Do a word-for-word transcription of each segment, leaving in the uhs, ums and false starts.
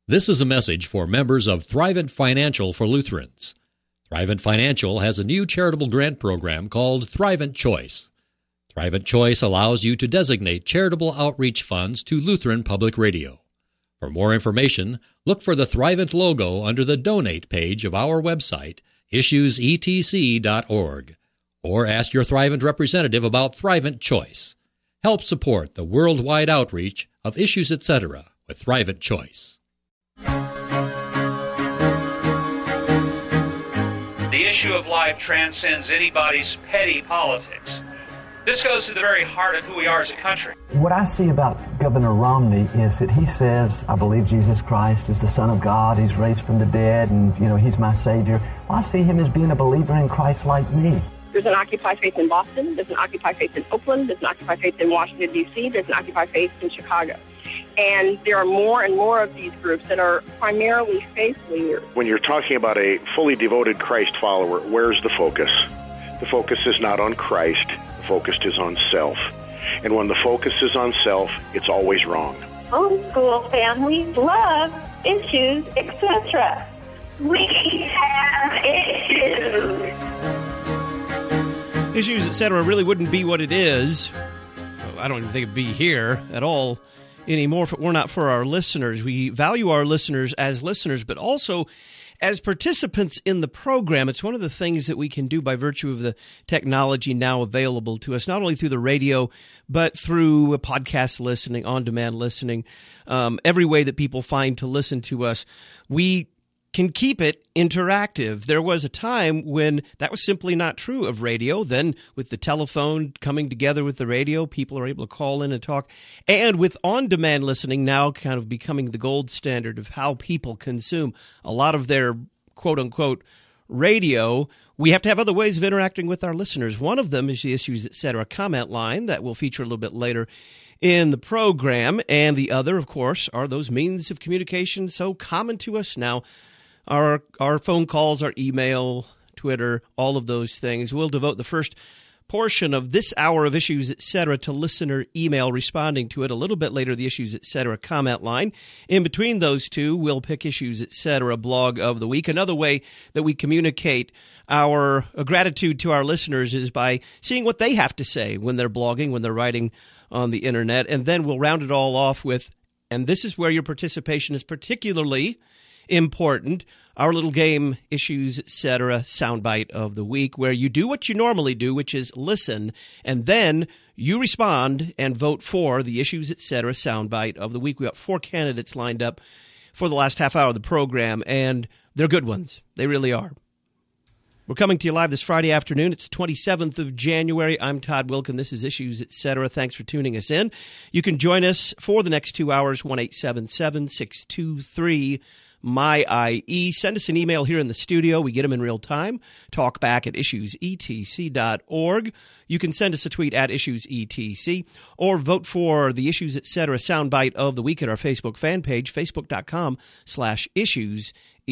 This is a message for members of Thrivent Financial for Lutherans. Thrivent Financial has a new charitable grant program called Thrivent Choice. Thrivent Choice allows you to designate charitable outreach funds to Lutheran Public Radio. For more information, look for the Thrivent logo under the Donate page of our website, issues e t c dot org, or ask your Thrivent representative about Thrivent Choice. Help support the worldwide outreach of Issues Etc. with Thrivent Choice. The issue of life transcends anybody's petty politics. This goes to the very heart of who we are as a country. What I see about Governor Romney is that he says, I believe Jesus Christ is the Son of God, he's raised from the dead, and, you know, he's my Savior. Well, I see him as being a believer in Christ like me. There's an Occupy Faith in Boston, there's an Occupy Faith in Oakland, there's an Occupy Faith in Washington, D C, there's an Occupy Faith in Chicago. And there are more and more of these groups that are primarily faith leaders. When you're talking about a fully devoted Christ follower, where's the focus? The focus is not on Christ, the focus is on self. And when the focus is on self, it's always wrong. Homeschool families love issues, et cetera. We have issues. Issues, et cetera really wouldn't be what it is. I don't even think it'd be here at all anymore if it were not for our listeners. We value our listeners as listeners, but also as participants in the program. It's one of the things that we can do by virtue of the technology now available to us, not only through the radio, but through podcast listening, on-demand listening, um, every way that people find to listen to us. We can keep it interactive. There was a time when that was simply not true of radio. Then with the telephone coming together with the radio, people are able to call in and talk. And with on-demand listening now kind of becoming the gold standard of how people consume a lot of their quote-unquote radio, we have to have other ways of interacting with our listeners. One of them is the Issues, et cetera comment line that will feature a little bit later in the program. And the other, of course, are those means of communication so common to us now. Our our phone calls, our email, Twitter, all of those things. We'll devote the first portion of this hour of Issues, et cetera, to listener email, responding to it. A little bit later, the Issues, et cetera comment line. In between those two, we'll pick Issues, et cetera blog of the week. Another way that we communicate our gratitude to our listeners is by seeing what they have to say when they're blogging, when they're writing on the internet. And then we'll round it all off with, and this is where your participation is particularly important, our little game, Issues, et cetera soundbite of the week, where you do what you normally do, which is listen, and then you respond and vote for the Issues, et cetera soundbite of the week. We got four candidates lined up for the last half hour of the program, and they're good ones. They really are. We're coming to you live this Friday afternoon. It's the twenty-seventh of January. I'm Todd Wilkin. This is Issues, et cetera. Thanks for tuning us in. You can join us for the next two hours, one eight seven seven, six two three, M Y I E. Send us an email here in the studio. We get them in real time. Talk back at issues e t c dot org. You can send us a tweet at issues e t c or vote for the Issues, et cetera soundbite of the week at our Facebook fan page, facebook.com slash issues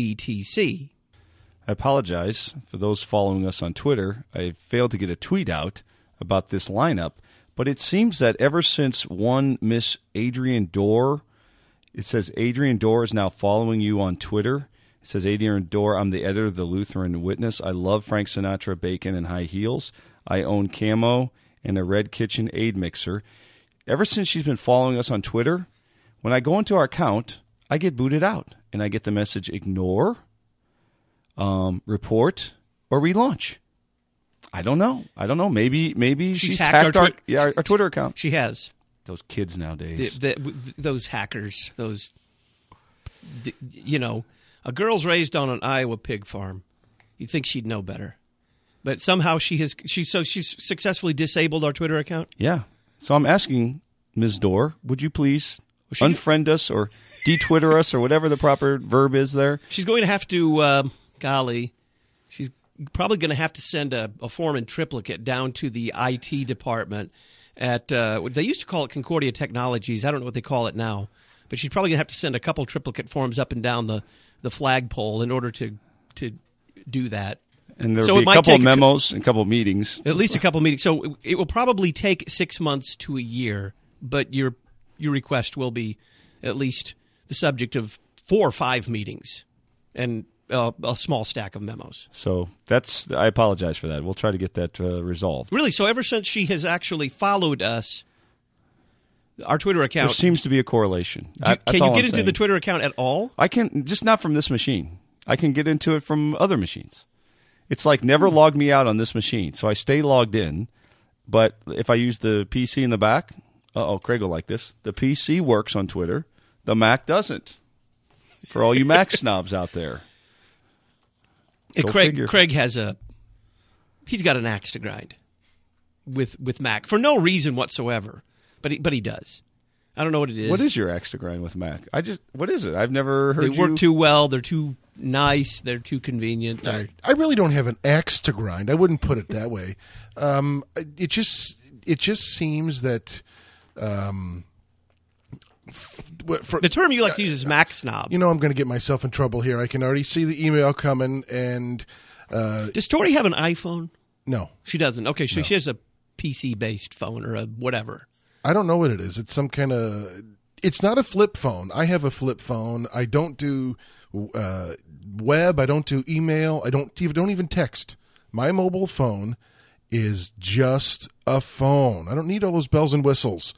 etc. I apologize for those following us on Twitter. I failed to get a tweet out about this lineup, but it seems that ever since one Miss Adrienne Dorr, it says Adrienne Dorr is now following you on Twitter. It says, Adrienne Dorr, I'm the editor of the Lutheran Witness. I love Frank Sinatra, bacon, and high heels. I own Camo and a Red Kitchen aid mixer. Ever since she's been following us on Twitter, when I go into our account, I get booted out, and I get the message, ignore, um, report, or relaunch. I don't know. I don't know. Maybe maybe she's, she's hacked, hacked our, our, yeah, our, our Twitter account. She has. Those kids nowadays. The, the, those hackers, those, the, you know, a girl's raised on an Iowa pig farm. You'd think she'd know better. But somehow she has, she, so she's successfully disabled our Twitter account? Yeah. So I'm asking Miz Dorr, would you please well, unfriend us or de-Twitter us or whatever the proper verb is there? She's going to have to, uh, golly, she's probably going to have to send a, a form in triplicate down to the I T department at, uh, they used to call it Concordia Technologies. I don't know what they call it now. But she's probably going to have to send a couple triplicate forms up and down the, the flagpole in order to to do that. And there'll so be a couple of memos a, and a couple of meetings. At least a couple of meetings. So it, it will probably take six months to a year, but your your request will be at least the subject of four or five meetings and uh, a small stack of memos. So that's, I apologize for that. We'll try to get that uh, resolved. Really? So ever since she has actually followed us, our Twitter account. There seems to be a correlation. Do, I, can you all get I'm into saying. the Twitter account at all? I can, just not from this machine. I can get into it from other machines. It's like never log me out on this machine. So I stay logged in. But if I use the P C in the back, uh-oh, Craig will like this. The P C works on Twitter. The Mac doesn't. For all you Mac snobs out there. Hey, Craig, Craig has a, he's got an axe to grind with with Mac for no reason whatsoever. But he, but he does. I don't know what it is. What is your axe to grind with Mac? I just, what is it? I've never heard They work you... too well. They're too nice. They're too convenient. They're... I, I really don't have an axe to grind. I wouldn't put it that way. Um, it just it just seems that um, for, the term you like to use is Mac snob. You know, I'm going to get myself in trouble here. I can already see the email coming. And uh, does Tori have an iPhone? No, she doesn't. Okay, so no. she has a P C based phone or a whatever. I don't know what it is. It's some kind of. It's not a flip phone. I have a flip phone. I don't do uh, web. I don't do email. I don't even don't even text. My mobile phone is just a phone. I don't need all those bells and whistles.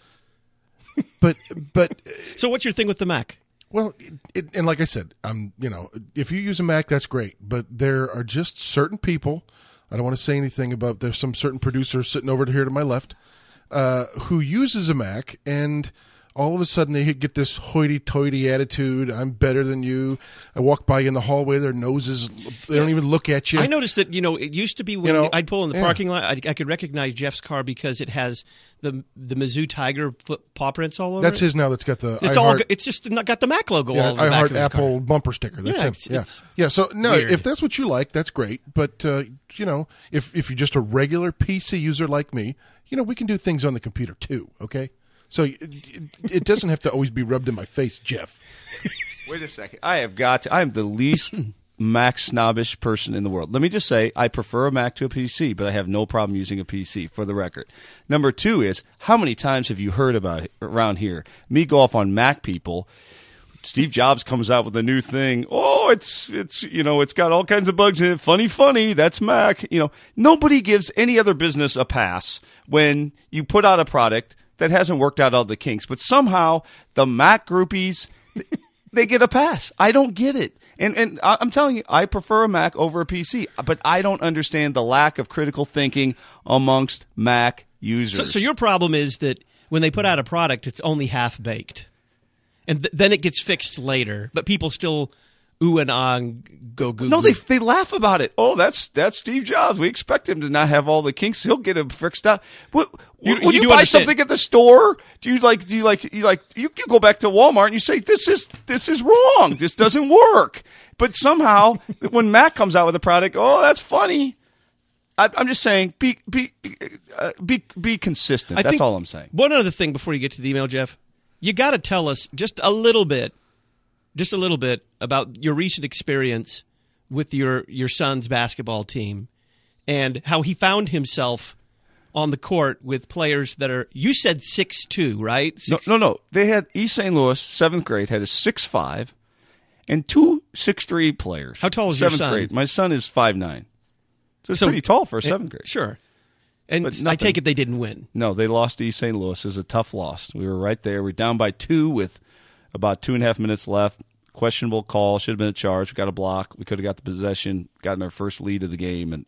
But but so what's your thing with the Mac? Well, it, it, and like I said, I'm you know if you use a Mac, that's great. But there are just certain people. I don't want to say anything about. There's some certain producer sitting over here to my left. Uh, who uses a Mac, and all of a sudden they get this hoity-toity attitude. I'm better than you. I walk by you in the hallway, their noses, they don't even look at you. I noticed that, you know, it used to be when you know, I'd pull in the yeah. parking lot, I, I could recognize Jeff's car because it has the the Mizzou Tiger foot, paw prints all over That's it. his now. That's got the It's I all. Heart, It's just not got the Mac logo yeah, all over the I back Heart of his Apple car. bumper sticker. That's yeah, him. It's, yeah, it's yeah. So no, weird. if that's what you like, that's great. But uh, you know, if if you're just a regular P C user like me, you know, we can do things on the computer too. Okay. So it, it doesn't have to always be rubbed in my face, Jeff. Wait a second. I have got to, I am the least Mac snobbish person in the world. Let me just say I prefer a Mac to a P C, but I have no problem using a P C, for the record. Number two is, how many times have you heard about it around here? Me go off on Mac people. Steve Jobs comes out with a new thing. Oh, it's it's you know, it's got all kinds of bugs in it. Funny, funny. That's Mac. You know, nobody gives any other business a pass when you put out a product that hasn't worked out all the kinks, but somehow the Mac groupies, they get a pass. I don't get it. And and I'm telling you, I prefer a Mac over a P C, but I don't understand the lack of critical thinking amongst Mac users. So, so your problem is that when they put out a product, it's only half-baked. And th- then it gets fixed later, but people still ooh and ah and go Google. No, they they laugh about it. Oh, that's that's Steve Jobs. We expect him to not have all the kinks. He'll get him fixed up. What, You- when you you, do buy understand- something at the store, do you like do you like you like you, you go back to Walmart and you say this is this is wrong. This doesn't work. But somehow when Mac comes out with a product, oh, that's funny. I, I'm just saying, be be uh, be be consistent. I That's think all I'm saying. One other thing before you get to the email, Jeff, you got to tell us just a little bit, just a little bit about your recent experience with your your son's basketball team and how he found himself on the court with players that are, you said six two, right? Six, No, no, no. They had East Saint Louis, seventh grade, had a six five and two six three players. How tall is your seventh son? grade. My son is five nine. So it's So- pretty tall for a seventh grade. Sure. And But I nothing. take it they didn't win. No, they lost to East Saint Louis. It was a tough loss. We were right there. We were down by two with about two and a half minutes left. Questionable call. Should have been a charge. We got a block. We could have got the possession, gotten our first lead of the game, and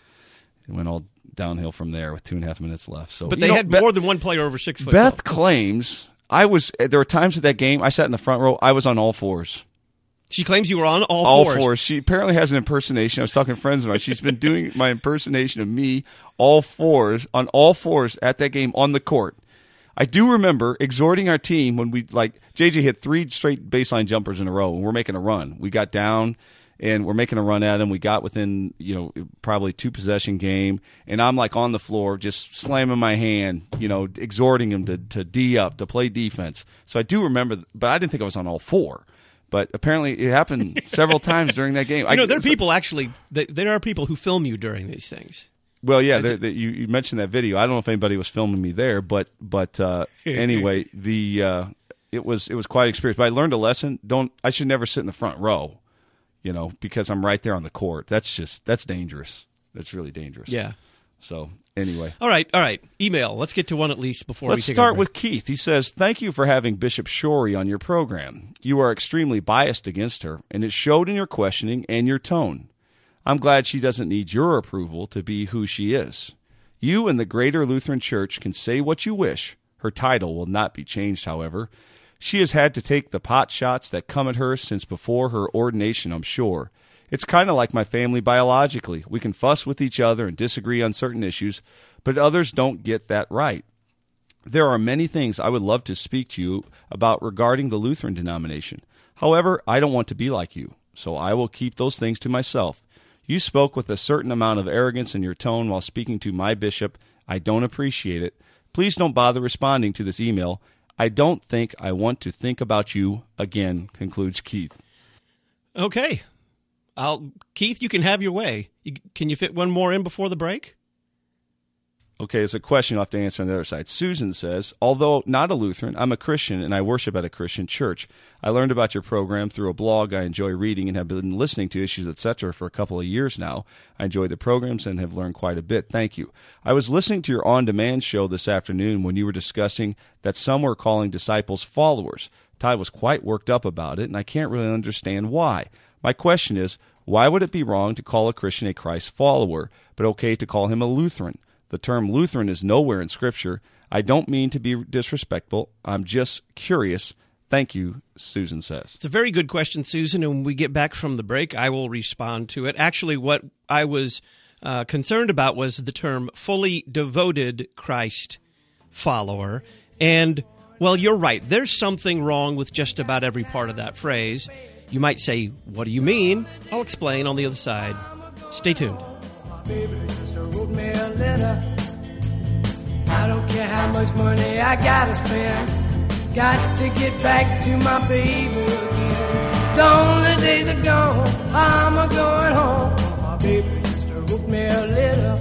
it went all downhill from there with two and a half minutes left. So, But you they know, had Beth, more than one player over six foot. Beth tall. claims I was. There were times at that game I sat in the front row. I was on all fours. She claims you were on all, All fours. fours. She apparently has an impersonation. I was talking to friends of mine. She's been doing my impersonation of me, all fours, on all fours at that game on the court. I do remember exhorting our team when we, like, J J hit three straight baseline jumpers in a row, and we're making a run. We got down, and we're making a run at him. We got within, you know, probably two possession game, and I'm, like, on the floor just slamming my hand, you know, exhorting him to, to D up, to play defense. So I do remember, but I didn't think I was on all four. But apparently it happened several times during that game. You know, I, there are people actually, there are people who film you during these things. Well, yeah, Is the, it- the, you, you mentioned that video. I don't know if anybody was filming me there, but but uh, anyway, the uh, it was it was quite an experience. But I learned a lesson. Don't I should never sit in the front row, you know, because I'm right there on the court. That's just that's dangerous. That's really dangerous. Yeah. So anyway. All right, all right. Email. Let's get to one at least before Let's we take start our break. with Keith. He says, thank you for having Bishop Shorey on your program. You are extremely biased against her, and it showed in your questioning and your tone. I'm glad she doesn't need your approval to be who she is. You and the Greater Lutheran Church can say what you wish. Her title will not be changed, however. She has had to take the pot shots that come at her since before her ordination, I'm sure. It's kind of like my family biologically. We can fuss with each other and disagree on certain issues, but others don't get that right. There are many things I would love to speak to you about regarding the Lutheran denomination. However, I don't want to be like you, so I will keep those things to myself. You spoke with a certain amount of arrogance in your tone while speaking to my bishop. I don't appreciate it. Please don't bother responding to this email. I don't think I want to think about you again, concludes Keith. Okay. I'll, Keith, you can have your way. You, can you fit one more in before the break? Okay, it's a question you'll have to answer on the other side. Susan says, although not a Lutheran, I'm a Christian and I worship at a Christian church. I learned about your program through a blog I enjoy reading and have been listening to Issues, et cetera for a couple of years now. I enjoy the programs and have learned quite a bit. Thank you. I was listening to your on-demand show this afternoon when you were discussing that some were calling disciples followers. Todd was quite worked up about it, and I can't really understand why. My question is, why would it be wrong to call a Christian a Christ follower, but okay to call him a Lutheran? The term Lutheran is nowhere in Scripture. I don't mean to be disrespectful. I'm just curious. Thank you, Susan says. It's a very good question, Susan, and when we get back from the break, I will respond to it. Actually, what I was uh, concerned about was the term fully devoted Christ follower. And, well, you're right. There's something wrong with just about every part of that phrase. You might say, what do you mean? I'll explain on the other side. Stay tuned. Baby just wrote me a letter. I don't care how much money I gotta spend. Got to get back to my baby again. The only days are gone, I'm a going home. My baby just wrote me a letter.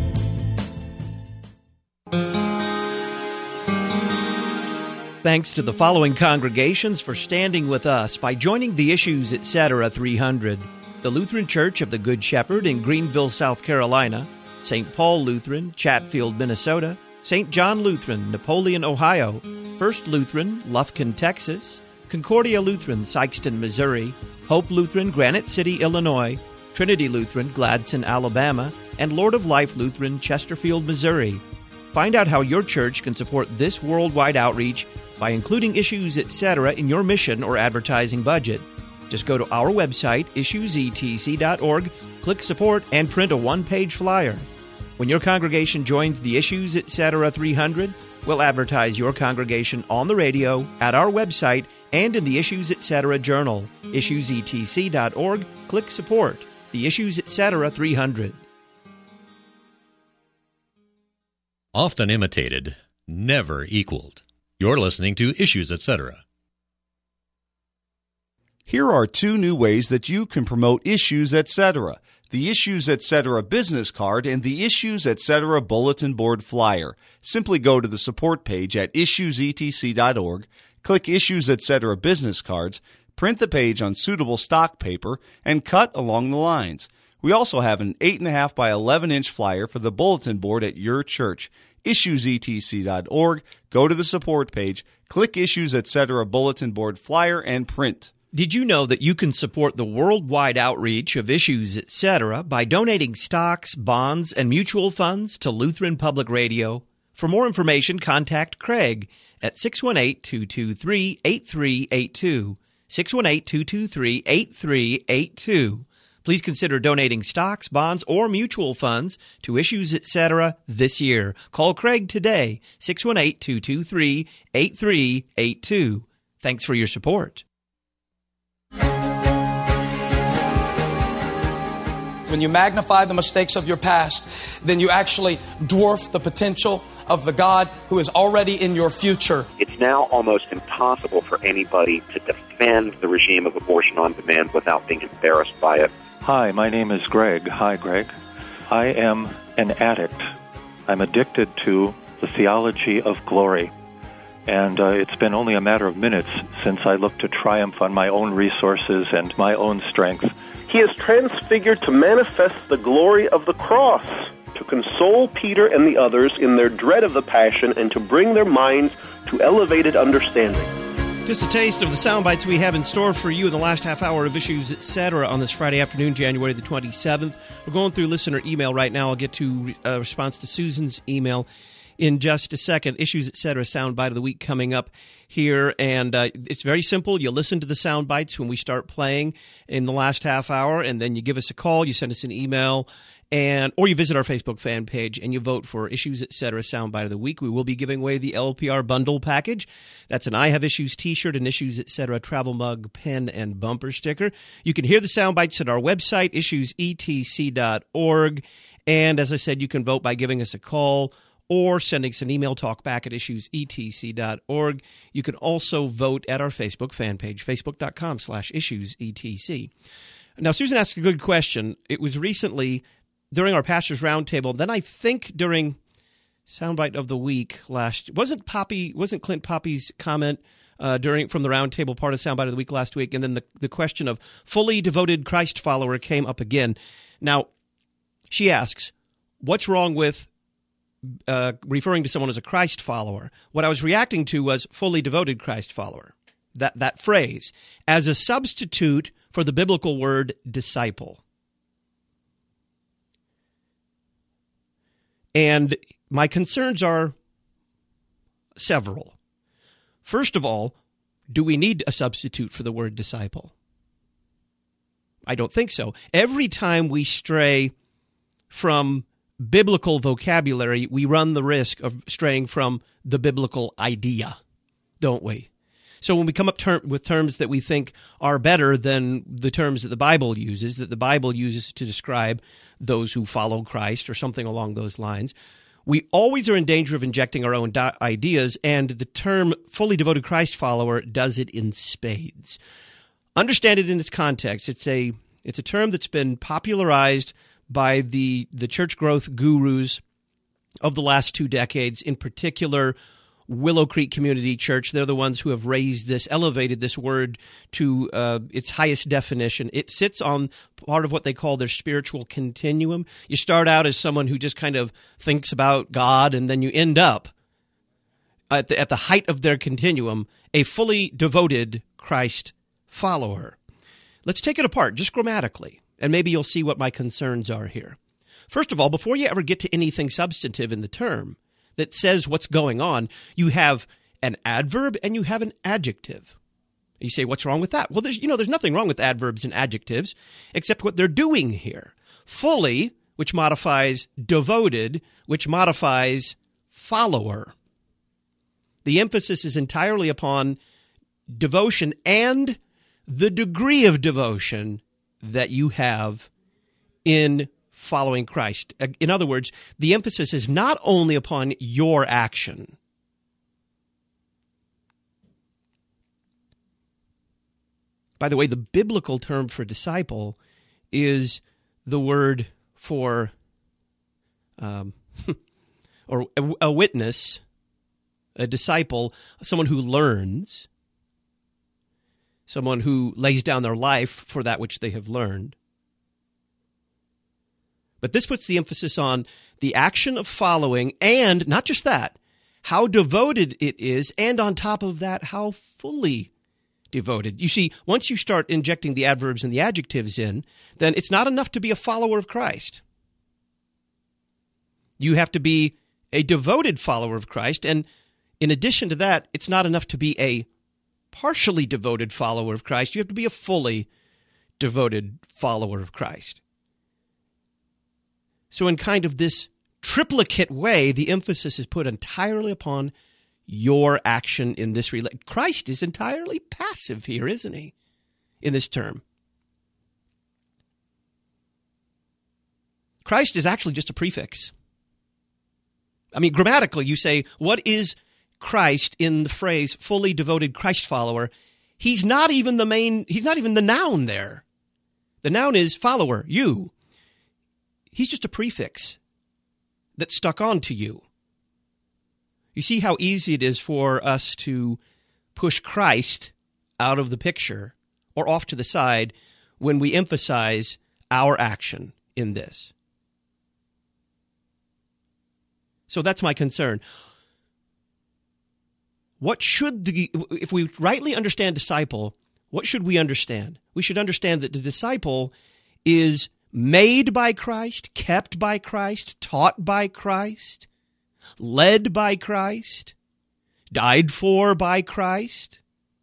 Thanks to the following congregations for standing with us by joining the Issues, et cetera three hundred. The Lutheran Church of the Good Shepherd in Greenville, South Carolina, Saint Paul Lutheran, Chatfield, Minnesota, Saint John Lutheran, Napoleon, Ohio, First Lutheran, Lufkin, Texas, Concordia Lutheran, Sikeston, Missouri, Hope Lutheran, Granite City, Illinois, Trinity Lutheran, Gladson, Alabama, and Lord of Life Lutheran, Chesterfield, Missouri. Find out how your church can support this worldwide outreach by including Issues, et cetera in your mission or advertising budget. Just go to our website, issues e t c dot org, click Support, and print a one-page flyer. When your congregation joins the Issues, et cetera three hundred, we'll advertise your congregation on the radio, at our website, and in the Issues, et cetera journal, issues e t c dot org, click Support. The Issues, et cetera three hundred. Often imitated, never equaled. You're listening to Issues, et cetera. Here are two new ways that you can promote Issues, et cetera. The Issues, et cetera business card and the Issues, et cetera bulletin board flyer. Simply go to the support page at issues e t c dot org, click Issues, et cetera business cards, print the page on suitable stock paper, and cut along the lines. We also have an eight point five by eleven inch flyer for the bulletin board at your church. issues e t c dot org, go to the support page, click Issues, et cetera bulletin board flyer, and print. Did you know that you can support the worldwide outreach of Issues, et cetera by donating stocks, bonds, and mutual funds to Lutheran Public Radio? For more information, contact Craig at six one eight, two two three, eight three eight two, six one eight, two two three, eight three eight two. Please consider donating stocks, bonds, or mutual funds to Issues, et cetera this year. Call Craig today, six one eight, two two three, eight three eight two. Thanks for your support. When you magnify the mistakes of your past, then you actually dwarf the potential of the God who is already in your future. It's now almost impossible for anybody to defend the regime of abortion on demand without being embarrassed by it. Hi, my name is Greg. Hi, Greg. I am an addict. I'm addicted to the theology of glory. And uh, it's been only a matter of minutes since I looked to triumph on my own resources and my own strength. He is transfigured to manifest the glory of the cross, to console Peter and the others in their dread of the passion, and to bring their minds to elevated understanding. Just a taste of the sound bites we have in store for you in the last half hour of Issues, et cetera on this Friday afternoon, January the twenty-seventh. We're going through listener email right now. I'll get to a response to Susan's email in just a second. Issues, et cetera, sound bite of the week coming up here. And uh, it's very simple. You listen to the sound bites when we start playing in the last half hour, and then you give us a call, you send us an email, and or you visit our Facebook fan page and you vote for Issues, et cetera, soundbite of the week. We will be giving away the L P R bundle package. That's an I Have Issues t-shirt, an Issues, et cetera, travel mug, pen, and bumper sticker. You can hear the sound bites at our website, issues e t c dot org. And as I said, you can vote by giving us a call or sending us an email, talk back at issues e t c dot org. You can also vote at our Facebook fan page, facebook.com slash issues etc. Now, Susan asked a good question. It was recently during our Pastors Roundtable, then I think during Soundbite of the Week last, wasn't Poppy, wasn't Clint Poppy's comment uh, during from the Roundtable part of Soundbite of the Week last week, and then the, the question of fully devoted Christ follower came up again. Now, she asks, what's wrong with uh, referring to someone as a Christ follower? What I was reacting to was fully devoted Christ follower, that, that phrase, as a substitute for the biblical word disciple. And my concerns are several. First of all, do we need a substitute for the word disciple? I don't think so. Every time we stray from biblical vocabulary, we run the risk of straying from the biblical idea, don't we? So when we come up ter- with terms that we think are better than the terms that the Bible uses, that the Bible uses to describe those who follow Christ or something along those lines, we always are in danger of injecting our own di- ideas, and the term fully devoted Christ follower does it in spades. Understand it in its context. It's a it's a term that's been popularized by the, the church growth gurus of the last two decades, in particular Willow Creek Community Church. They're the ones who have raised this, elevated this word to uh, its highest definition. It sits on part of what they call their spiritual continuum. You start out as someone who just kind of thinks about God, and then you end up at the, at the height of their continuum, a fully devoted Christ follower. Let's take it apart, just grammatically, and maybe you'll see what my concerns are here. First of all, before you ever get to anything substantive in the term that says what's going on, you have an adverb and you have an adjective. You say, what's wrong with that? Well, there's, you know, there's nothing wrong with adverbs and adjectives except what they're doing here. Fully, which modifies devoted, which modifies follower. The emphasis is entirely upon devotion and the degree of devotion that you have in following Christ. In other words, the emphasis is not only upon your action. By the way, the biblical term for disciple is the word for um, or a, a witness, a disciple, someone who learns, someone who lays down their life for that which they have learned. But this puts the emphasis on the action of following, and not just that, how devoted it is, and on top of that, how fully devoted. You see, once you start injecting the adverbs and the adjectives in, then it's not enough to be a follower of Christ. You have to be a devoted follower of Christ, and in addition to that, it's not enough to be a partially devoted follower of Christ. You have to be a fully devoted follower of Christ. So in kind of this triplicate way, the emphasis is put entirely upon your action in this relation. Christ is entirely passive here, isn't he, in this term? Christ is actually just a prefix. I mean, grammatically, you say, what is Christ in the phrase fully devoted Christ follower? He's not even the main, he's not even the noun there. The noun is follower, you. He's just a prefix that stuck on to you. You see how easy it is for us to push Christ out of the picture or off to the side when we emphasize our action in this. So that's my concern. What should the, if we rightly understand disciple, what should we understand? We should understand that the disciple is made by Christ, kept by Christ, taught by Christ, led by Christ, died for by Christ,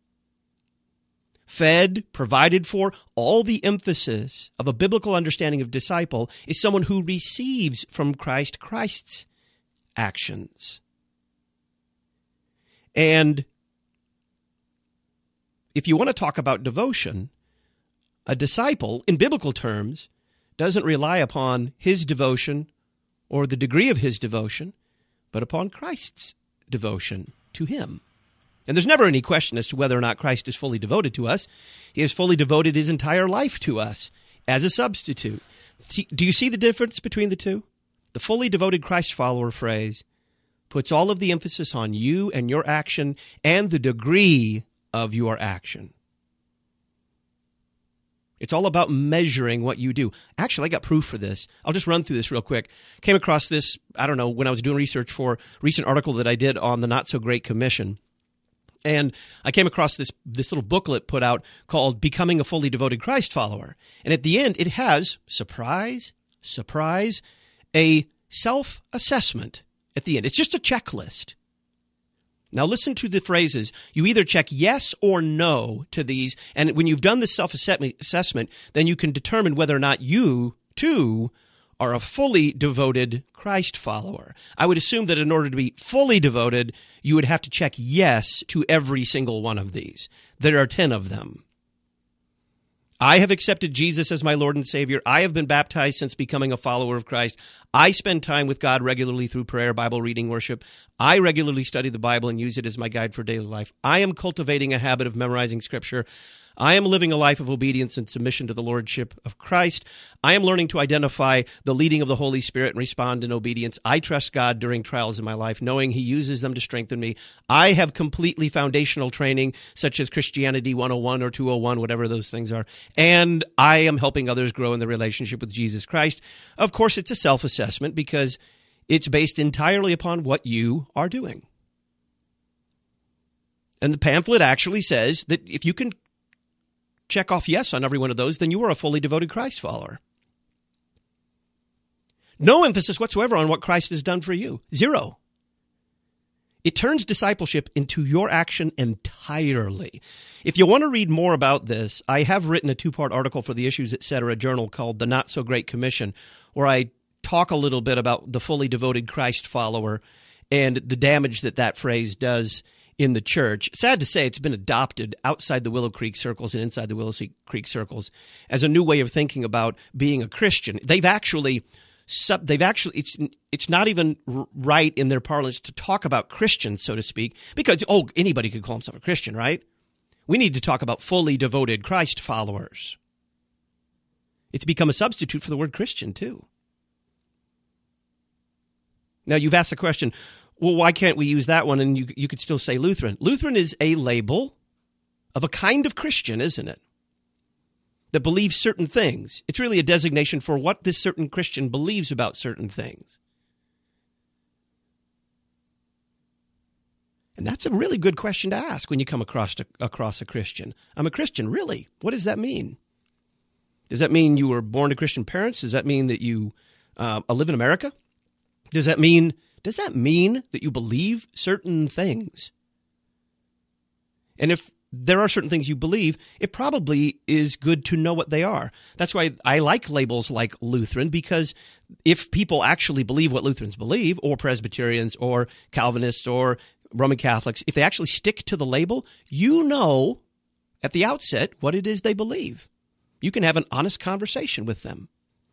fed, provided for. All the emphasis of a biblical understanding of disciple is someone who receives from Christ Christ's actions. And if you want to talk about devotion, a disciple, in biblical terms, doesn't rely upon his devotion or the degree of his devotion, but upon Christ's devotion to him. And there's never any question as to whether or not Christ is fully devoted to us. He has fully devoted his entire life to us as a substitute. See, do you see the difference between the two? The fully devoted Christ follower phrase puts all of the emphasis on you and your action and the degree of your action. It's all about measuring what you do. Actually, I got proof for this. I'll just run through this real quick. Came across this, I don't know, when I was doing research for a recent article that I did on the Not So Great Commission. And I came across this this little booklet put out called Becoming a Fully Devoted Christ Follower. And at the end, it has, surprise, surprise, a self-assessment at the end. It's just a checklist. Now listen to the phrases. You either check yes or no to these, and when you've done this self-assessment, then you can determine whether or not you, too, are a fully devoted Christ follower. I would assume that in order to be fully devoted, you would have to check yes to every single one of these. There are ten of them. I have accepted Jesus as my Lord and Savior. I have been baptized since becoming a follower of Christ. I spend time with God regularly through prayer, Bible reading, worship. I regularly study the Bible and use it as my guide for daily life. I am cultivating a habit of memorizing Scripture. I am living a life of obedience and submission to the Lordship of Christ. I am learning to identify the leading of the Holy Spirit and respond in obedience. I trust God during trials in my life, knowing He uses them to strengthen me. I have completely foundational training, such as Christianity one oh one or two oh one, whatever those things are. And I am helping others grow in their relationship with Jesus Christ. Of course, it's a self-assessment because it's based entirely upon what you are doing. And the pamphlet actually says that if you can check off yes on every one of those, then you are a fully devoted Christ follower. No emphasis whatsoever on what Christ has done for you. Zero. It turns discipleship into your action entirely. If you want to read more about this, I have written a two-part article for the Issues Etc. journal called The Not So Great Commission, where I talk a little bit about the fully devoted Christ follower and the damage that that phrase does in the church. Sad to say, it's been adopted outside the Willow Creek circles and inside the Willow Creek circles as a new way of thinking about being a Christian. They've actually, they've actually, it's it's not even right in their parlance to talk about Christians, so to speak, because oh, anybody could call himself a Christian, right? We need to talk about fully devoted Christ followers. It's become a substitute for the word Christian too. Now you've asked the question, well, why can't we use that one and you you could still say Lutheran? Lutheran is a label of a kind of Christian, isn't it? That believes certain things. It's really a designation for what this certain Christian believes about certain things. And that's a really good question to ask when you come across to, across a Christian. I'm a Christian, really? What does that mean? Does that mean you were born to Christian parents? Does that mean that you uh, live in America? Does that mean... Does that mean that you believe certain things? And if there are certain things you believe, it probably is good to know what they are. That's why I like labels like Lutheran, because if people actually believe what Lutherans believe, or Presbyterians, or Calvinists, or Roman Catholics, if they actually stick to the label, you know at the outset what it is they believe. You can have an honest conversation with them.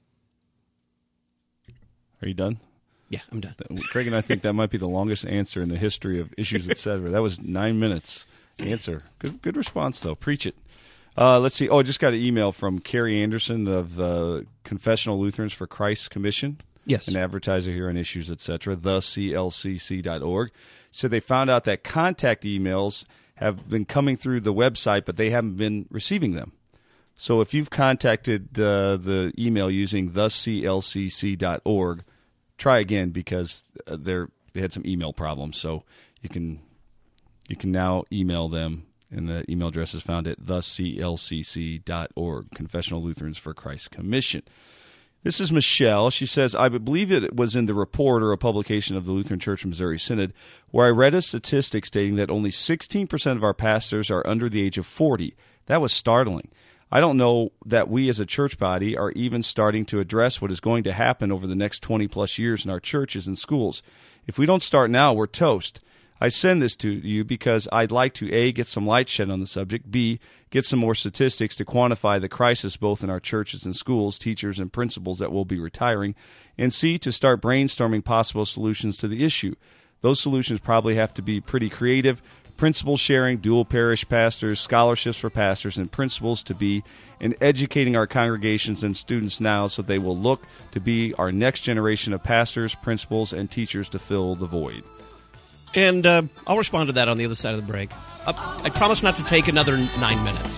Are you done? Yeah, I'm done. Craig and I think that might be the longest answer in the history of Issues Etc. That was nine minutes. Answer. Good good response, though. Preach it. Uh, let's see. Oh, I just got an email from Carrie Anderson of uh, Confessional Lutherans for Christ Commission. Yes. An advertiser here on Issues Etc. the C L C C dot org. So they found out that contact emails have been coming through the website, but they haven't been receiving them. So if you've contacted uh, the email using the c l c c dot org, try again because they're, they had some email problems. So you can you can now email them, and the email address is found at the c l c c dot org, Confessional Lutherans for Christ Commission. This is Michelle. She says, I believe it was in the report or a publication of the Lutheran Church Missouri Synod where I read a statistic stating that only sixteen percent of our pastors are under the age of forty. That was startling. I don't know that we as a church body are even starting to address what is going to happen over the next twenty plus years in our churches and schools. If we don't start now, we're toast. I send this to you because I'd like to, A, get some light shed on the subject, B, get some more statistics to quantify the crisis both in our churches and schools, teachers and principals that will be retiring, and C, to start brainstorming possible solutions to the issue. Those solutions probably have to be pretty creative. Principal sharing, dual parish pastors, scholarships for pastors, and principals to be, and educating our congregations and students now so they will look to be our next generation of pastors, principals, and teachers to fill the void. And uh, I'll respond to that on the other side of the break. Uh, I promise not to take another nine minutes.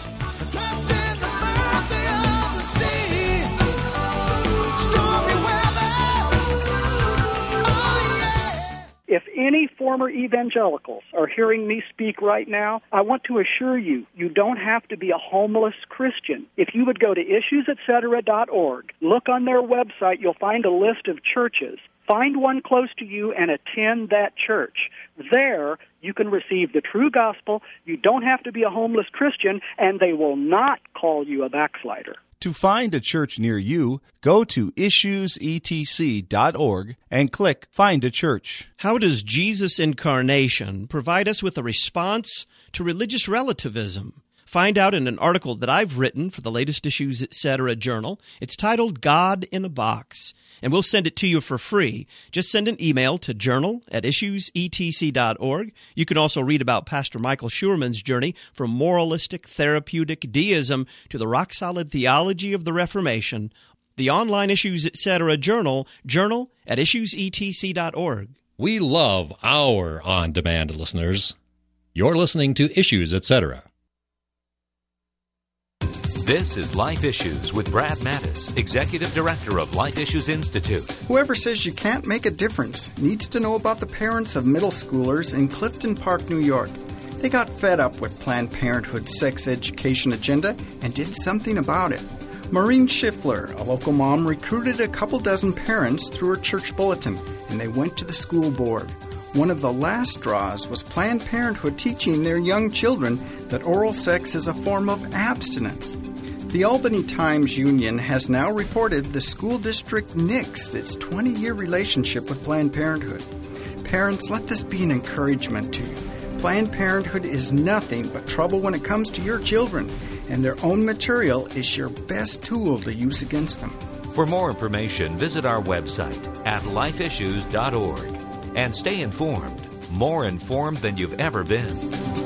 If any former evangelicals are hearing me speak right now, I want to assure you, you don't have to be a homeless Christian. If you would go to issues et cetera dot org, look on their website, you'll find a list of churches. Find one close to you and attend that church. There, you can receive the true gospel. You don't have to be a homeless Christian, and they will not call you a backslider. To find a church near you, go to issues e t c dot org and click Find a Church. How does Jesus' incarnation provide us with a response to religious relativism? Find out in an article that I've written for the latest Issues et cetera journal. It's titled God in a Box, and we'll send it to you for free. Just send an email to journal at issues e t c dot org. You can also read about Pastor Michael Schurman's journey from moralistic therapeutic deism to the rock-solid theology of the Reformation. The online Issues et cetera journal, journal at issues e t c dot org. We love our on-demand listeners. You're listening to Issues et cetera. This is Life Issues with Brad Mattis, Executive Director of Life Issues Institute. Whoever says you can't make a difference needs to know about the parents of middle schoolers in Clifton Park, New York. They got fed up with Planned Parenthood's sex education agenda and did something about it. Maureen Schiffler, a local mom, recruited a couple dozen parents through her church bulletin, and they went to the school board. One of the last straws was Planned Parenthood teaching their young children that oral sex is a form of abstinence. The Albany Times-Union has now reported the school district nixed its twenty-year relationship with Planned Parenthood. Parents, let this be an encouragement to you. Planned Parenthood is nothing but trouble when it comes to your children, and their own material is your best tool to use against them. For more information, visit our website at life issues dot org and stay informed, more informed than you've ever been.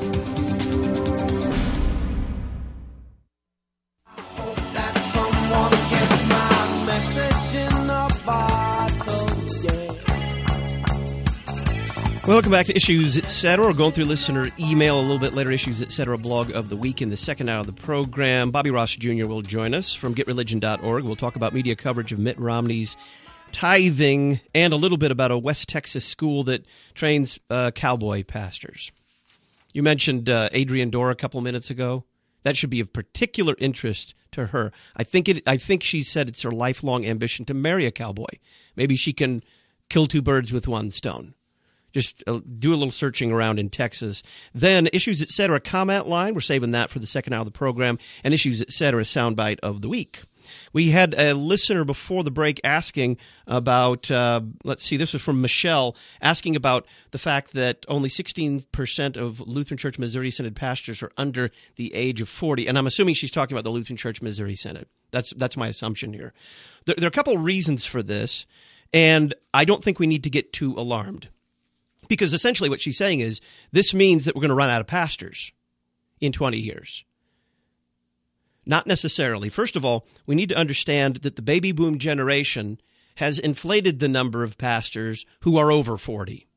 Welcome back to Issues et cetera. We're going through listener email a little bit later. Issues et cetera blog of the week in the second hour of the program. Bobby Ross Junior will join us from get religion dot org. We'll talk about media coverage of Mitt Romney's tithing and a little bit about a West Texas school that trains uh, cowboy pastors. You mentioned uh, Adrienne Dorr a couple minutes ago. That should be of particular interest to her. I think it. I think she said it's her lifelong ambition to marry a cowboy. Maybe she can kill two birds with one stone. Just uh, do a little searching around in Texas. Then Issues et cetera comment line. We're saving that for the second hour of the program. And Issues et cetera soundbite of the week. We had a listener before the break asking about, uh, let's see, this was from Michelle, asking about the fact that only sixteen percent of Lutheran Church Missouri Synod pastors are under the age of forty. And I'm assuming she's talking about the Lutheran Church Missouri Synod. That's, that's my assumption here. There, there are a couple of reasons for this, and I don't think we need to get too alarmed. Because essentially what she's saying is this means that we're going to run out of pastors in twenty years. Not necessarily. First of all, we need to understand that the baby boom generation has inflated the number of pastors who are over forty.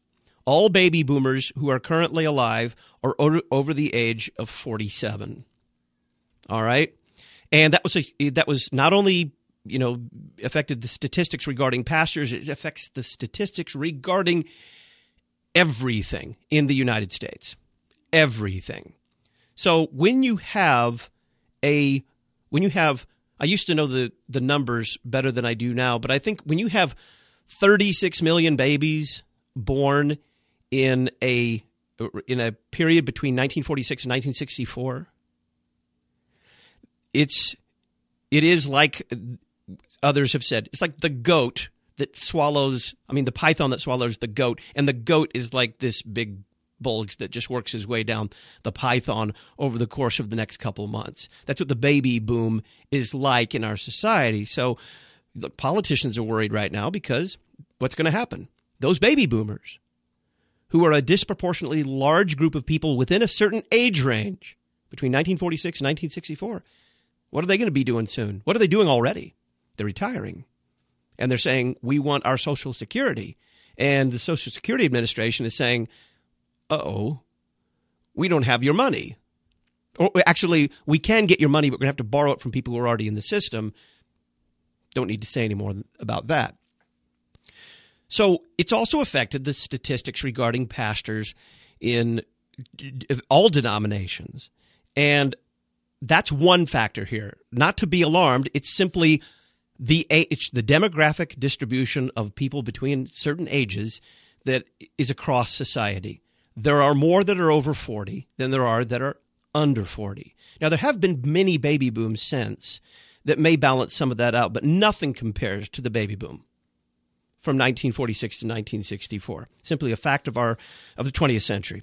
All baby boomers who are currently alive are over, over the age of forty-seven. All right? And that was a, that was not only, you know, affected the statistics regarding pastors, it affects the statistics regarding everything in the United States. Everything. So when you have a, when you have, I used to know the, the numbers better than I do now, but I think when you have thirty-six million babies born in a, in a period between nineteen forty-six and nineteen sixty-four, it's, it is like others have said, it's like the goat that swallows, I mean, the python that swallows the goat, and the goat is like this big bulge that just works his way down the python over the course of the next couple of months. That's what the baby boom is like in our society. So look, politicians are worried right now because what's going to happen? Those baby boomers, who are a disproportionately large group of people within a certain age range between nineteen forty-six and nineteen sixty-four, what are they going to be doing soon? What are they doing already? They're retiring. And they're saying, we want our Social Security. And the Social Security Administration is saying, uh-oh, we don't have your money. Or actually, we can get your money, but we're going to have to borrow it from people who are already in the system. Don't need to say any more about that. So it's also affected the statistics regarding pastors in all denominations. And that's one factor here. Not to be alarmed, it's simply the it's the demographic distribution of people between certain ages that is across society. There are more that are over forty than there are that are under forty. Now, there have been many baby booms since that may balance some of that out, but nothing compares to the baby boom from nineteen forty-six to nineteen sixty-four. Simply a fact of our of the twentieth century.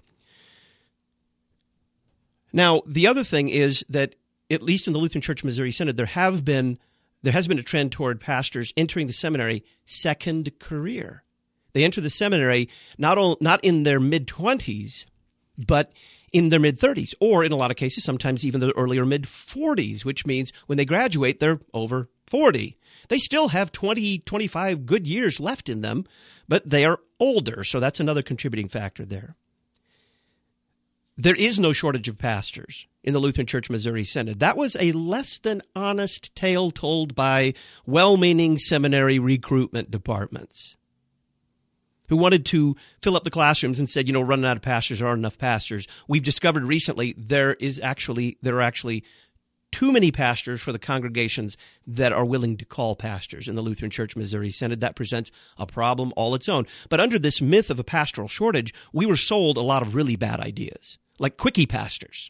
Now, the other thing is that, at least in the Lutheran Church Missouri Synod, there have been there has been a trend toward pastors entering the seminary second career. They enter the seminary not all, not in their mid-twenties, but in their mid-thirties, or in a lot of cases, sometimes even the earlier mid-forties, which means when they graduate, they're over forty. They still have twenty, twenty-five good years left in them, but they are older, so that's another contributing factor there. There is no shortage of pastors in the Lutheran Church Missouri Synod. That was a less than honest tale told by well-meaning seminary recruitment departments who wanted to fill up the classrooms and said, you know, running out of pastors, there aren't enough pastors. We've discovered recently there is actually there are actually too many pastors for the congregations that are willing to call pastors in the Lutheran Church Missouri Synod. That presents a problem all its own. But under this myth of a pastoral shortage, we were sold a lot of really bad ideas, like quickie pastors.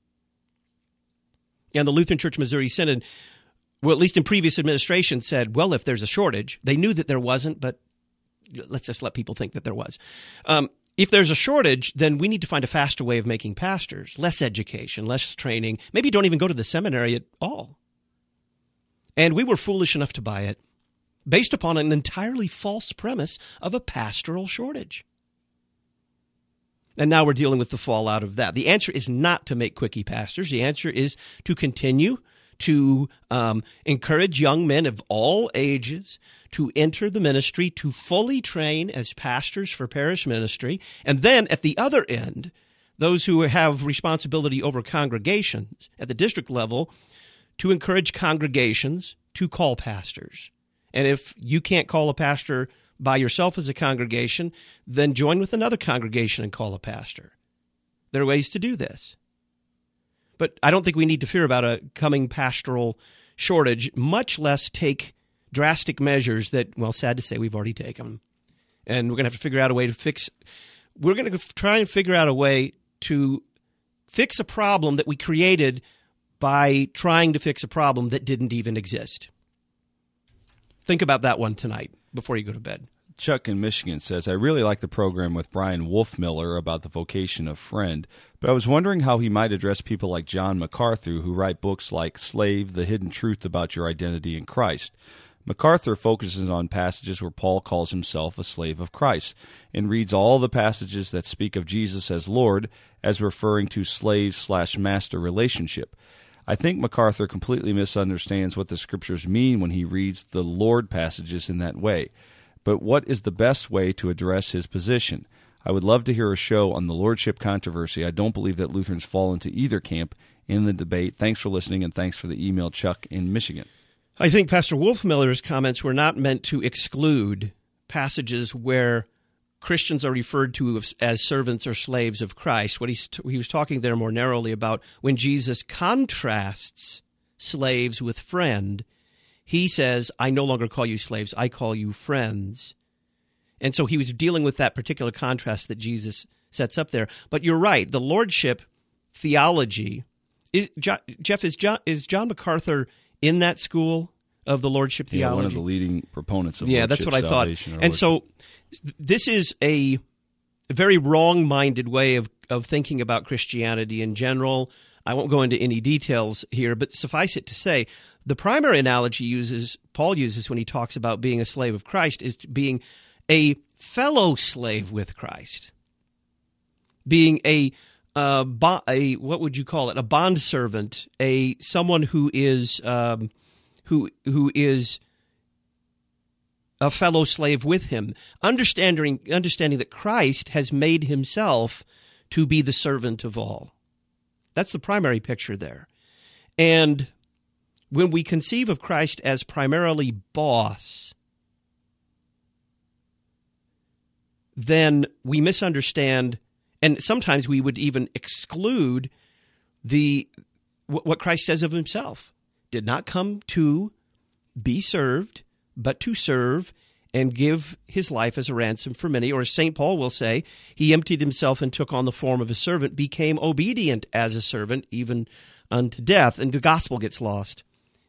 And the Lutheran Church Missouri Synod, well, at least in previous administration, said, well, if there's a shortage, they knew that there wasn't, but let's just let people think that there was. Um, if there's a shortage, then we need to find a faster way of making pastors, less education, less training. Maybe don't even go to the seminary at all. And we were foolish enough to buy it based upon an entirely false premise of a pastoral shortage. And now we're dealing with the fallout of that. The answer is not to make quickie pastors. The answer is to continue to um, encourage young men of all ages to enter the ministry, to fully train as pastors for parish ministry. And then at the other end, those who have responsibility over congregations at the district level, to encourage congregations to call pastors. And if you can't call a pastor by yourself as a congregation, then join with another congregation and call a pastor. There are ways to do this. But I don't think we need to fear about a coming pastoral shortage, much less take drastic measures that, well, sad to say, we've already taken. And we're going to have to figure out a way to fix – we're going to try and figure out a way to fix a problem that we created by trying to fix a problem that didn't even exist. Think about that one tonight before you go to bed. Chuck in Michigan says, I really like the program with Brian Wolfmiller about the vocation of friend, but I was wondering how he might address people like John MacArthur who write books like Slave, The Hidden Truth About Your Identity in Christ. MacArthur focuses on passages where Paul calls himself a slave of Christ and reads all the passages that speak of Jesus as Lord as referring to slave-slash-master relationship. I think MacArthur completely misunderstands what the Scriptures mean when he reads the Lord passages in that way. But what is the best way to address his position? I would love to hear a show on the lordship controversy. I don't believe that Lutherans fall into either camp in the debate. Thanks for listening, and thanks for the email, Chuck in Michigan. I think Pastor Wolfmiller's comments were not meant to exclude passages where Christians are referred to as, as servants or slaves of Christ. What he's t- he was talking there more narrowly about when Jesus contrasts slaves with friend, he says, I no longer call you slaves, I call you friends. And so he was dealing with that particular contrast that Jesus sets up there. But you're right, the lordship theology, is, Jeff, is John, is John MacArthur in that school of the lordship theology? Yeah, one of the leading proponents of yeah, lordship, that's what I thought. And lordship. so this is a very wrong-minded way of, of thinking about Christianity in general. I won't go into any details here, but suffice it to say, the primary analogy uses Paul uses when he talks about being a slave of Christ is being a fellow slave with Christ, being a uh, bo- a what would you call it? A bondservant, a someone who is um, who who is a fellow slave with him, understanding understanding that Christ has made himself to be the servant of all. That's the primary picture there. And when we conceive of Christ as primarily boss, then we misunderstand, and sometimes we would even exclude the what Christ says of himself. Did not come to be served, but to serve and give his life as a ransom for many. Or as Saint Paul will say, he emptied himself and took on the form of a servant, became obedient as a servant, even unto death. And the gospel gets lost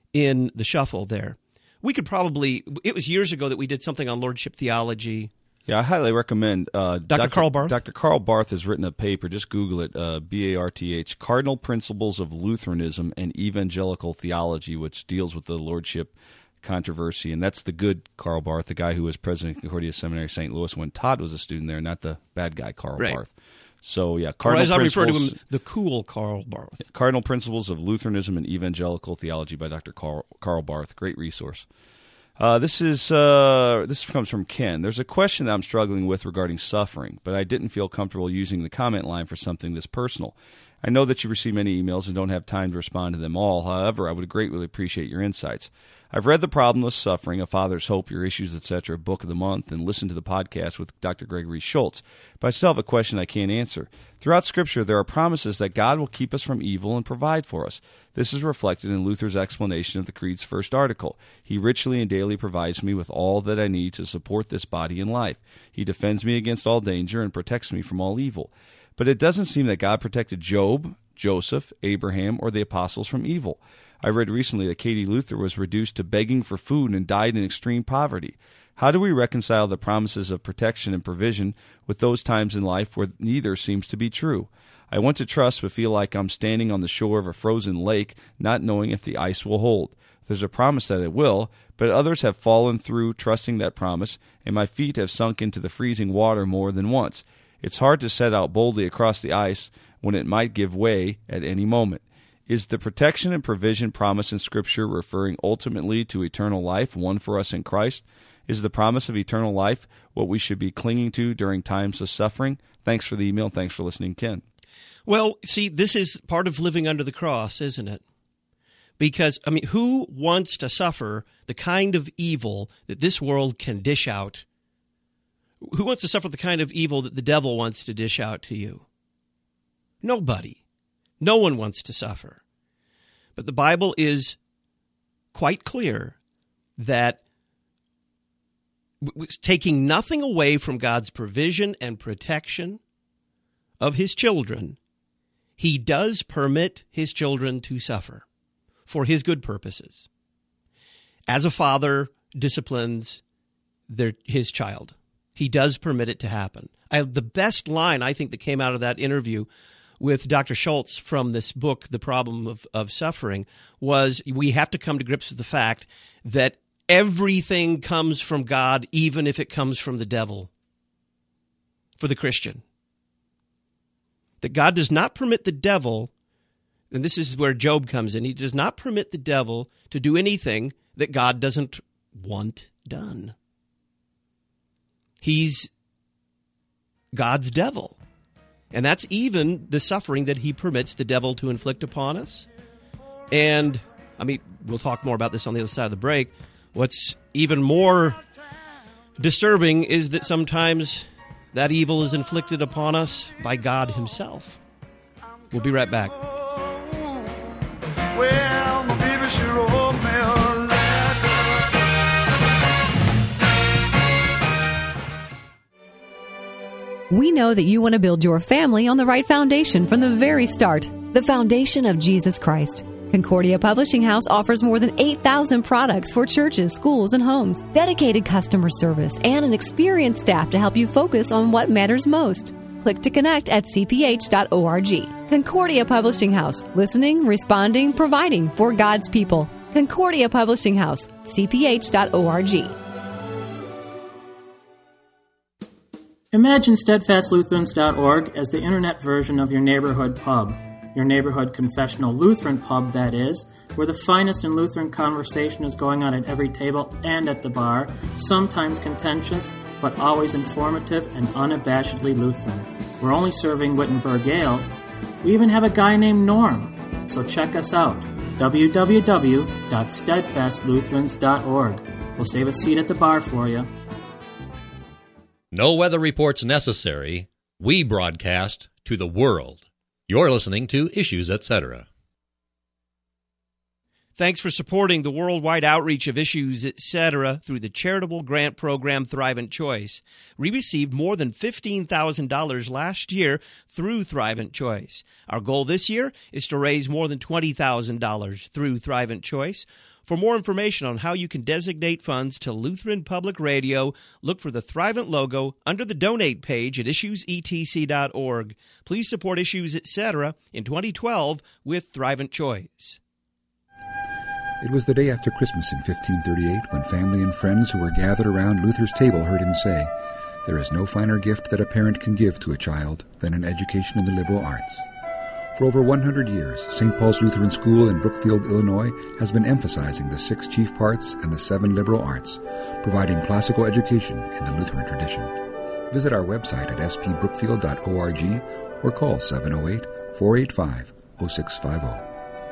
in the shuffle there. We could probably, it was years ago that we did something on lordship theology. Yeah, I highly recommend. Uh, Doctor Karl Barth? Doctor Karl Barth has written a paper, just Google it, uh, B A R T H, Cardinal Principles of Lutheranism and Evangelical Theology, which deals with the lordship controversy. And that's the good Karl Barth, the guy who was president of Concordia Seminary, Saint Louis, when Todd was a student there, not the bad guy Karl Right. Barth. So, yeah, Or Cardinal as I refer to Principles, him, the cool Karl Barth. Cardinal Principles of Lutheranism and Evangelical Theology by Doctor Karl, Karl Barth. Great resource. Uh, this is uh, this comes from Ken. There's a question that I'm struggling with regarding suffering, but I didn't feel comfortable using the comment line for something this personal. I know that you receive many emails and don't have time to respond to them all. However, I would greatly appreciate your insights. I've read The Problemless Suffering, A Father's Hope, Your Issues, et cetera, Book of the Month, and listened to the podcast with Doctor Gregory Schultz, but I still have a question I can't answer. Throughout Scripture, there are promises that God will keep us from evil and provide for us. This is reflected in Luther's explanation of the Creed's first article. He richly and daily provides me with all that I need to support this body and life. He defends me against all danger and protects me from all evil. But it doesn't seem that God protected Job, Joseph, Abraham, or the apostles from evil. I read recently that Katie Luther was reduced to begging for food and died in extreme poverty. How do we reconcile the promises of protection and provision with those times in life where neither seems to be true? I want to trust but feel like I'm standing on the shore of a frozen lake, not knowing if the ice will hold. There's a promise that it will, but others have fallen through trusting that promise, and my feet have sunk into the freezing water more than once. It's hard to set out boldly across the ice when it might give way at any moment. Is the protection and provision promised in Scripture referring ultimately to eternal life won for us in Christ? Is the promise of eternal life what we should be clinging to during times of suffering? Thanks for the email. Thanks for listening, Ken. Well, see, this is part of living under the cross, isn't it? Because, I mean, who wants to suffer the kind of evil that this world can dish out? Who wants to suffer the kind of evil that the devil wants to dish out to you? Nobody. No one wants to suffer. But the Bible is quite clear that taking nothing away from God's provision and protection of his children, he does permit his children to suffer for his good purposes. As a father disciplines their, his child, he does permit it to happen. I, the best line, I think, that came out of that interview with Doctor Schultz from this book, The Problem of, of Suffering, was we have to come to grips with the fact that everything comes from God, even if it comes from the devil, for the Christian. That God does not permit the devil, and this is where Job comes in, he does not permit the devil to do anything that God doesn't want done. He's God's devil. And that's even the suffering that he permits the devil to inflict upon us. And, I mean, we'll talk more about this on the other side of the break. What's even more disturbing is that sometimes that evil is inflicted upon us by God himself. We'll be right back. Well, my baby, she wrote me a letter. We know that you want to build your family on the right foundation from the very start, the foundation of Jesus Christ. Concordia Publishing House offers more than eight thousand products for churches, schools, and homes, dedicated customer service, and an experienced staff to help you focus on what matters most. Click to connect at c p h dot org. Concordia Publishing House, listening, responding, providing for God's people. Concordia Publishing House, c p h dot org. Imagine steadfast lutherans dot org as the internet version of your neighborhood pub. Your neighborhood confessional Lutheran pub, that is, where the finest in Lutheran conversation is going on at every table and at the bar, sometimes contentious, but always informative and unabashedly Lutheran. We're only serving Wittenberg Ale. We even have a guy named Norm. So check us out, w w w dot steadfast lutherans dot org. We'll save a seat at the bar for you. No weather reports necessary. We broadcast to the world. You're listening to Issues, et cetera. Thanks for supporting the worldwide outreach of Issues, et cetera through the charitable grant program Thrivent Choice. We received more than fifteen thousand dollars last year through Thrivent Choice. Our goal this year is to raise more than twenty thousand dollars through Thrivent Choice. For more information on how you can designate funds to Lutheran Public Radio, look for the Thrivent logo under the Donate page at issues e t c dot org. Please support Issues, et cetera in twenty twelve with Thrivent Choice. It was the day after Christmas in fifteen thirty-eight when family and friends who were gathered around Luther's table heard him say, "There is no finer gift that a parent can give to a child than an education in the liberal arts." For over one hundred years, Saint Paul's Lutheran School in Brookfield, Illinois, has been emphasizing the six chief parts and the seven liberal arts, providing classical education in the Lutheran tradition. Visit our website at s p brookfield dot org or call seven oh eight, four eight five, oh six five oh.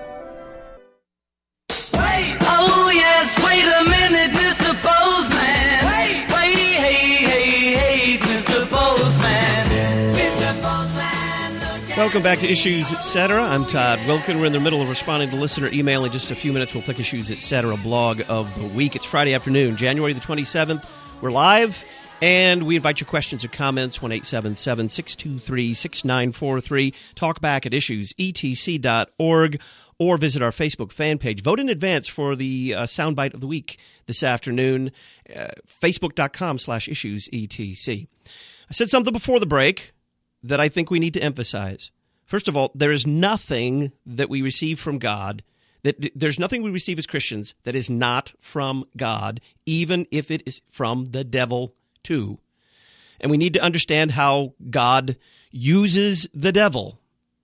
Wait, oh yes, wait a minute, Mister Postman. Wait, wait, hey, hey, hey, Mister Postman. Mister Postman. Welcome back to Issues, et cetera. I'm Todd Wilken. We're in the middle of responding to listener email. In just a few minutes, we'll pick Issues, et cetera blog of the week. It's Friday afternoon, January the twenty-seventh. We're live, and we invite your questions or comments, one eight seven seven, six two three, six nine four three. Talk back at issues e t c dot org or visit our Facebook fan page. Vote in advance for the uh, soundbite of the week this afternoon, uh, facebook.com slash issues etc. I said something before the break that I think we need to emphasize. First of all, there is nothing that we receive from God, that there's nothing we receive as Christians that is not from God, even if it is from the devil too. And we need to understand how God uses the devil.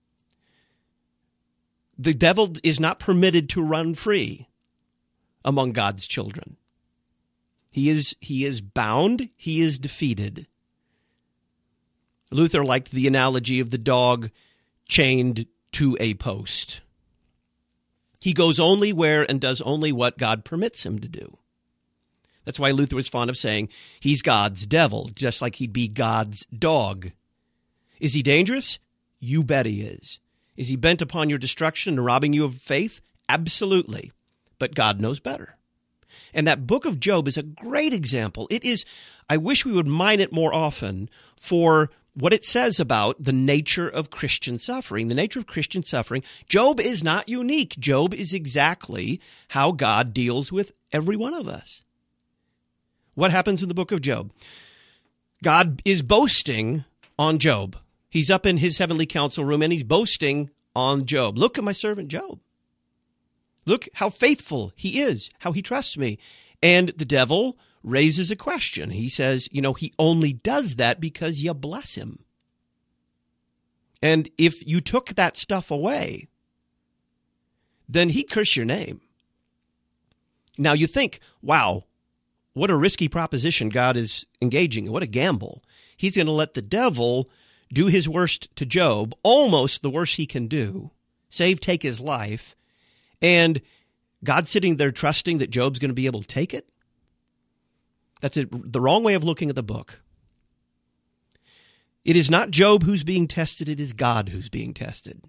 The devil is not permitted to run free among God's children. He is, he is bound, he is defeated. Luther liked the analogy of the dog chained to a post. He goes only where and does only what God permits him to do. That's why Luther was fond of saying he's God's devil, just like he'd be God's dog. Is he dangerous? You bet he is. Is he bent upon your destruction and robbing you of faith? Absolutely. But God knows better. And that book of Job is a great example. It is, I wish we would mine it more often for what it says about the nature of Christian suffering. The nature of Christian suffering. Job is not unique. Job is exactly how God deals with every one of us. What happens in the book of Job? God is boasting on Job. He's up in his heavenly council room and he's boasting on Job. Look at my servant Job. Look how faithful he is, how he trusts me. And the devil raises a question. He says, you know, he only does that because you bless him. And if you took that stuff away, then he'd curse your name. Now you think, wow, what a risky proposition God is engaging in. What a gamble. He's going to let the devil do his worst to Job, almost the worst he can do, save, take his life, and God's sitting there trusting that Job's going to be able to take it? That's it, the wrong way of looking at the book. It is not Job who's being tested, it is God who's being tested.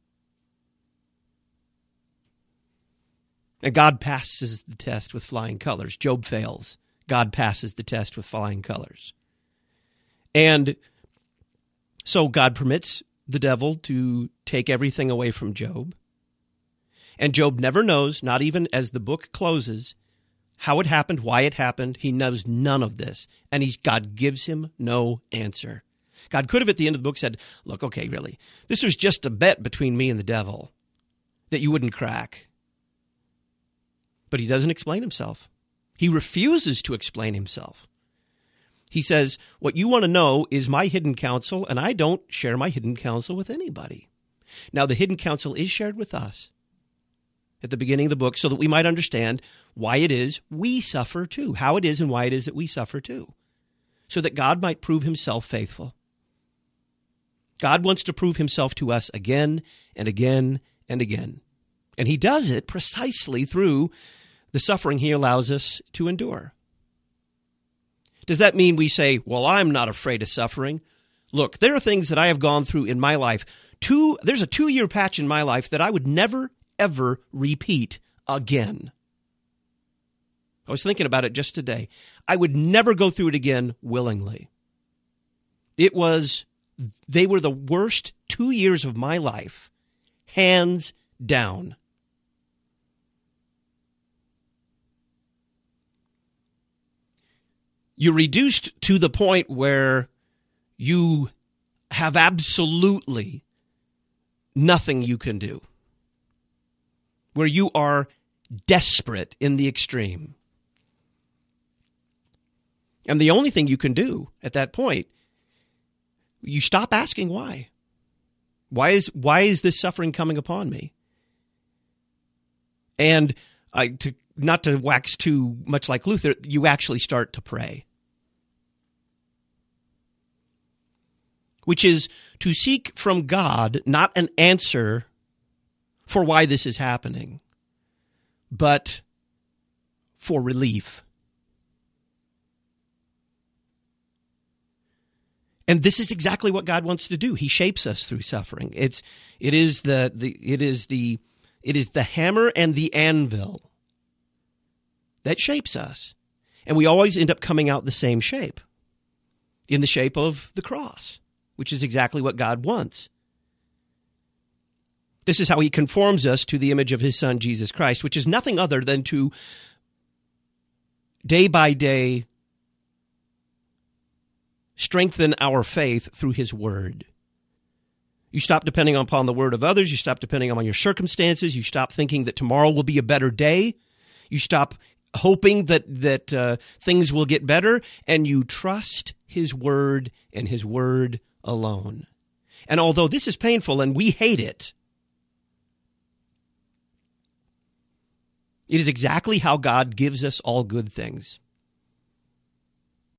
And God passes the test with flying colors. Job fails. God passes the test with flying colors. And so God permits the devil to take everything away from Job. And Job never knows, not even as the book closes, how it happened, why it happened. He knows none of this. And he's, God gives him no answer. God could have at the end of the book said, look, okay, really, this was just a bet between me and the devil that you wouldn't crack. But he doesn't explain himself. He refuses to explain himself. He says, what you want to know is my hidden counsel, and I don't share my hidden counsel with anybody. Now, the hidden counsel is shared with us at the beginning of the book so that we might understand why it is we suffer too, how it is and why it is that we suffer too, so that God might prove himself faithful. God wants to prove himself to us again and again and again. And he does it precisely through the suffering he allows us to endure. Does that mean we say, well, I'm not afraid of suffering? Look, there are things that I have gone through in my life. Two, there's a two-year patch in my life that I would never, ever repeat again. I was thinking about it just today. I would never go through it again willingly. It was, they were the worst two years of my life, hands down. You're reduced to the point where you have absolutely nothing you can do, where you are desperate in the extreme. And the only thing you can do at that point, you stop asking why. Why is why is this suffering coming upon me? And I, to, not to wax too much like Luther, you actually start to pray. Which is to seek from God not an answer for why this is happening, but for relief. And this is exactly what God wants to do. He shapes us through suffering. It's it is the, the it is the it is the hammer and the anvil that shapes us. And we always end up coming out the same shape, in the shape of the cross, which is exactly what God wants. This is how he conforms us to the image of his Son, Jesus Christ, which is nothing other than to day by day strengthen our faith through his word. You stop depending upon the word of others. You stop depending on your circumstances. You stop thinking that tomorrow will be a better day. You stop hoping that, that uh, things will get better, and you trust his word and his word alone. And although this is painful and we hate it, it is exactly how God gives us all good things.